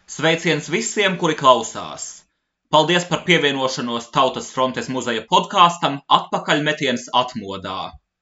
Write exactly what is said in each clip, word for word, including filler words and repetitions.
Sveiciens visiem, kuri klausās! Paldies par pievienošanos Tautas frontes muzeja podkāstam Atpakaļmetiens atmodā.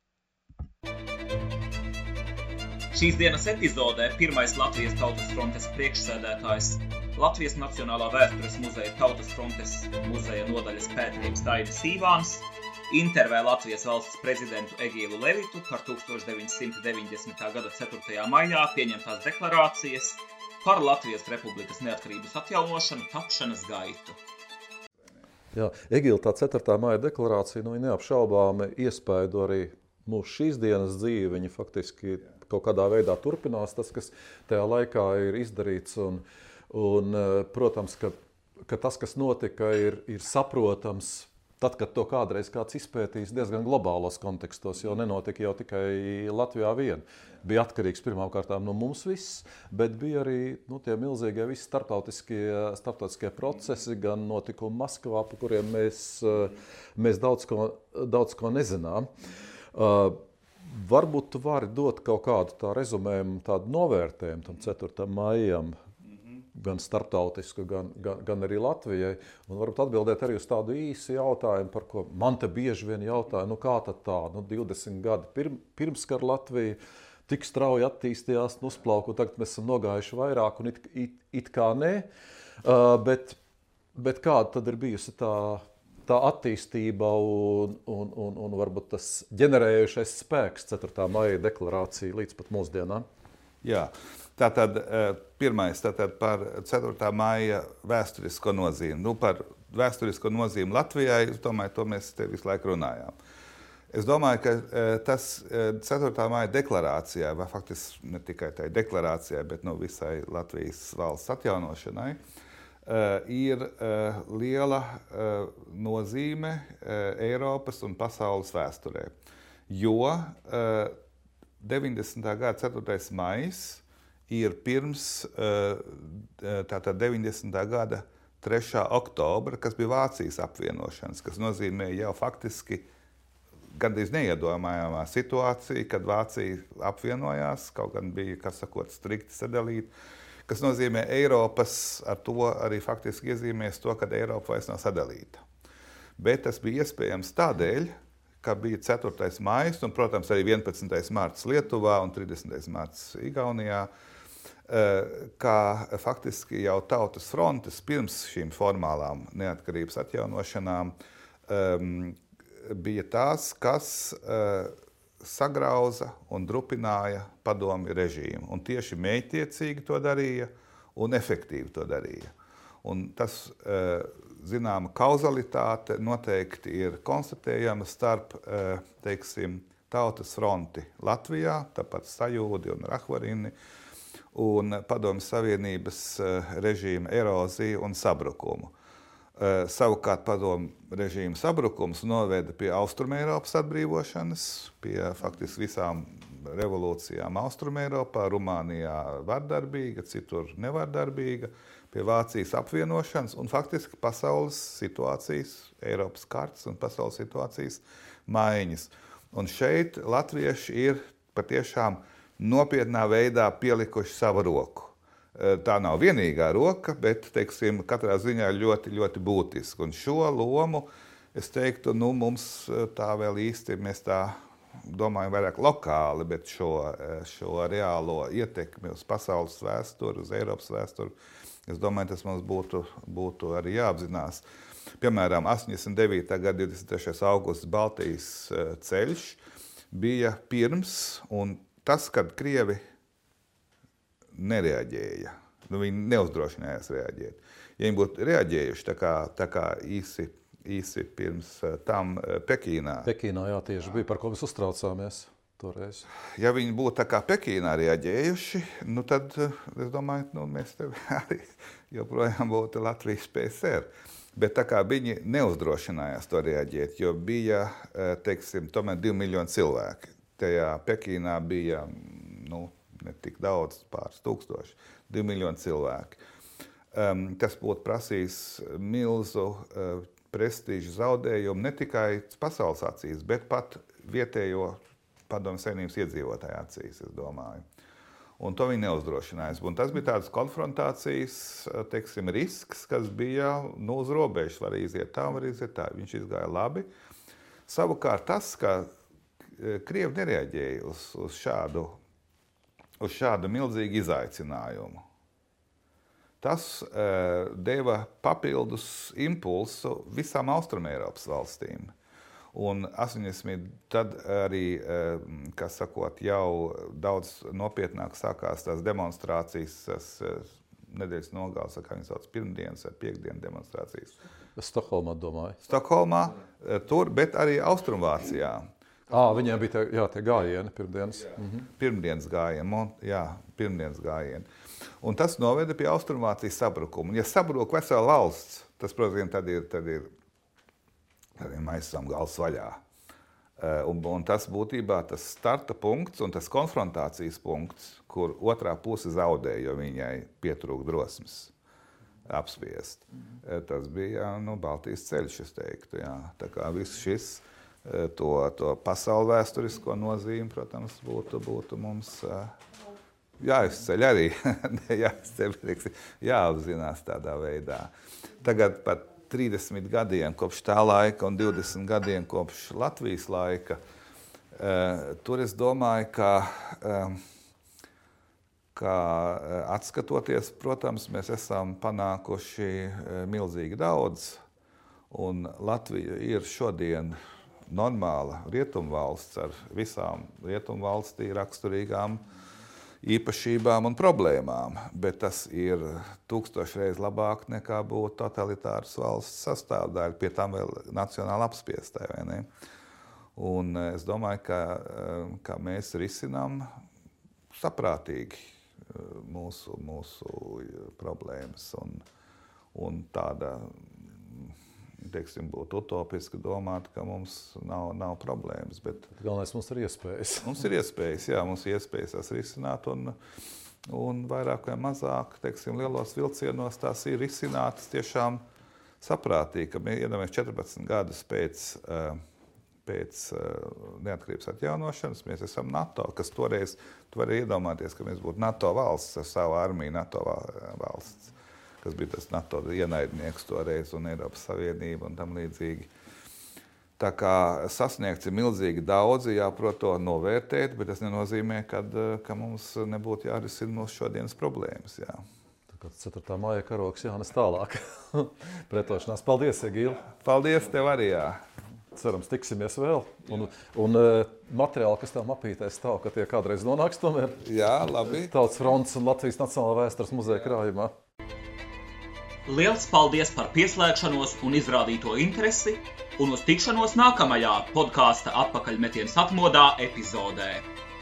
Šīs dienas epizodē pirmais Latvijas Tautas frontes priekšsēdētājs, Latvijas Nacionālā vēstures muzeja Tautas frontes muzeja nodaļas pētnieks Dainis Īvāns intervē Latvijas valsts prezidentu Egīlu Levitu par tūkstoš deviņsimt deviņdesmitā gada ceturtajā maijā pieņemtās deklarācijas par Latvijas Republikas neatkarības atjaunošanu tapšanas gaitu. Jā, Egīla, tā ceturtā maija deklarācija, nu, neapšaubāmi iespaido arī mūsu šīs dienas dzīvi. Viņa faktiski kaut kādā veidā turpinās tas, kas tajā laikā ir izdarīts. Un, un protams, ka, ka tas, kas notika, ir, ir saprotams, tad, kad to kādreiz kāds izpētīs diezgan globālos kontekstos, jo nenotika jau tikai Latvijā vien. Bija atkarīgs pirmām kārtām no mums viss, bet bija arī nu, tie milzīgie visi starptautiskie, starptautiskie procesi, gan notikumi Maskavā, par kuriem mēs, mēs daudz, ko, daudz ko nezinām. Uh, varbūt tu vari dot kaut kādu tā rezumējumu, tādu novērtējumu tam ceturtajam maijam, gan starptautisku, gan, gan, gan arī Latvijai. Un varbūt atbildēt arī uz tādu īsu jautājumu, par ko man te bieži vien jautāja, nu kā tad tā, nu divdesmit gadi pirm, pirms kara Latvija tik strauji attīstījās, nu uzplauka, un tagad mēs esam nogājuši vairāk, un it, it, it kā nē. Uh, bet, bet kāda tad ir bijusi tā, tā attīstība un, un, un, un varbūt tas ģenerējušais spēks ceturtā maija deklarācija līdz pat mūsdienām? Jā. Tātad pirmais tātad par ceturtā maija vēsturisko nozīmi. Nu, par vēsturisko nozīmi Latvijai, es domāju, to mēs te visu laiku runājām. Es domāju, ka tas ceturtā maija deklarācijā, vai faktiski ne tikai tai deklarācijai, bet no visai Latvijas valsts atjaunošanai, ir liela nozīme Eiropas un pasaules vēsturē. Jo deviņdesmitā gada ceturtais maijs ir pirms tātad deviņdesmitā gada trešā oktobra, kas bija Vācijas apvienošanas, kas nozīmē jau faktiski gandrīz neiedomājamā situācija, kad Vācija apvienojās, kaut gan bija, kas sakot, strikti sadalīta, kas nozīmē Eiropas, ar to arī faktiski iezīmēs to, kad Eiropa vairs nav sadalīta. Bet tas bija iespējams tādēļ, ka bija ceturtais maijs un, protams, arī vienpadsmitais marts Lietuvā un tridesmitais marts Igaunijā, kā faktiski jau Tautas frontes pirms šīm formālām neatkarības atjaunošanām um, bija tās, kas uh, sagrauza un drupināja padomju režīmu. Un tieši mērķtiecīgi to darīja un efektīvi to darīja. Un tas, uh, zināma, kauzalitāte noteikti ir konstatējama starp, uh, teiksim, Tautas fronti Latvijā, tāpat Sajūdi un Rahvarini, un Padomju Savienības uh, režīma eroziju un sabrukumu. Uh, savukārt padomu režīma sabrukums noveda pie Austrumeiropas atbrīvošanas, pie faktiski visām revolūcijām Austrumeiropā, Rumānijā vardarbīga, citur nevardarbīga, pie Vācijas apvienošanas un faktiski pasaules situācijas, Eiropas kartas un pasaules situācijas maiņas. Un šeit latvieši ir patiešām nopietnā veidā pielikuši savu roku. Tā nav vienīgā roka, bet, teiksim, katrā ziņā ļoti, ļoti būtiski. Un šo lomu, es teiktu, nu, mums tā vēl īsti, mēs tā domājam vairāk lokāli, bet šo, šo reālo ietekmi uz pasaules vēsturi, uz Eiropas vēsturi, es domāju, tas mums būtu, būtu arī jāapzinās. Piemēram, astoņdesmit devītā gada divdesmit trešais augusts Baltijas ceļš bija pirms, un tas, kad Krievi nereaģēja. Nu, viņi neuzdrošinājās reaģēt. Ja viņi būtu reaģējuši tā kā, tā kā īsi, īsi pirms tam Pekīnā. Pekīnā, jā, tieši bija, par ko mēs uztraucāmies toreiz. Ja viņi būtu tā kā Pekīnā reaģējuši, nu tad, es domāju, nu, mēs te arī joprojām būtu Latvijas P S R. Bet tā kā viņi neuzdrošinājās to reaģēt, jo bija, teiksim, tomēr divi miljoni cilvēki. Tajā Pekīnā bija, nu, ne tik daudz, pāris tūkstoši, divi miljoni cilvēki. Um, tas būtu prasījis milzu uh, prestīžu zaudējumu ne tikai pasaules acīs, bet pat vietējo Padomju Savienības iedzīvotāju acīs, es domāju. Un to viņi neuzdrošinājās. Un tas bija tāds konfrontācijas, teiksim, risks, kas bija nu, uz robežas. Var iziet tā, var iziet tā. Viņš izgāja labi. Savukārt tas, ka Krievi nereaģēja uz, uz, šādu, uz šādu milzīgu izaicinājumu, tas uh, deva papildus impulsu visām Austrumēropas valstīm. Un astoņdesmit tad arī, kā sakot, jau daudz nopietnāk sākās tās demonstrācijas, tas nedēļas nogales, kā viņi sauc, pirmdienas vai piekdienas demonstrācijas. Stokholmā, domāju. Stokholmā, tur, bet arī Austrumvācijā. Ā, viņiem bija tie, jā, tie gājieni pirmdienas. Mhm. Pirmdienas gājieni, jā, pirmdienas gājieni. Un tas noveda pie Austrumvācijas sabrukuma. Ja sabruk vesela valsts, tas, protams, tad ir, tad ir Arī mēs esam gals vaļā. Un, un tas būtībā tas starta punkts un tas konfrontācijas punkts, kur otrā puse zaudēja, jo viņai pietrūka drosmes apspiest. Tas bija nu, Baltijas ceļš, es teiktu. Jā. Tā kā viss šis to, to pasauli vēsturisko nozīmi, protams, būtu, būtu mums jāizceļ arī. jāizceļ, jāapzinās tādā veidā. Tagad pat trīsdesmit gadiem kopš tā laika un divdesmit gadiem kopš Latvijas laika. Uh, tur es domāju, ka, uh, ka atskatoties, protams, mēs esam panākuši uh, milzīgi daudz. Un Latvija ir šodien normāla rietumvalsts ar visām rietumvalstī raksturīgām īpašībām un problēmām, bet tas ir tūkstošreiz labāk nekā būt totalitāras valsts sastāvdaļa, pie tam vēl nacionāli apspiestai, vai ne? Un es domāju, ka, ka mēs risinām saprātīgi mūsu, mūsu problēmas un, un tāda, teiksim, būtu utopiski domāt, ka mums nav, nav problēmas. Bet galvenais mums ir iespējas. Mums ir iespējas, jā, mums ir iespējas tās risināt un, un vairāk vai mazāk, teiksim, lielos vilcienos tās ir risinātas tiešām saprātīgi, ka mēs iedomājamies četrpadsmit gadus pēc, pēc neatkarības atjaunošanas, mēs esam NATO, kas toreiz, tu vari iedomāties, ka mēs būtu NATO valsts ar savu armiju, NATO valsts, kas bija tas NATO ienaidnieks toreiz un Eiropas Savienība un tam līdzīgi. Tā kā sasniegts ir milzīgi daudzi, jāprot to novērtēt, bet tas nenozīmē, kad, ka mums nebūtu jārisina mūsu šodienas problēmas. Jā. Tā kā ceturtā māja karoks jānes tālāk. Pretošanās. Paldies, Egīl. Paldies tev arī, jā. Cerams, tiksimies vēl. Un, un uh, materiāli, kas tev mapītē stāv, ka tie kādreiz nonāks tomēr. Jā, labi. Tautas fronts un Latvijas Nacionālā vēstures muzeja krājumā. Liels paldies par pieslēgšanos un izrādīto interesi, un uz tikšanos nākamajā podkāsta Atpakaļmetienas atmodā epizodē.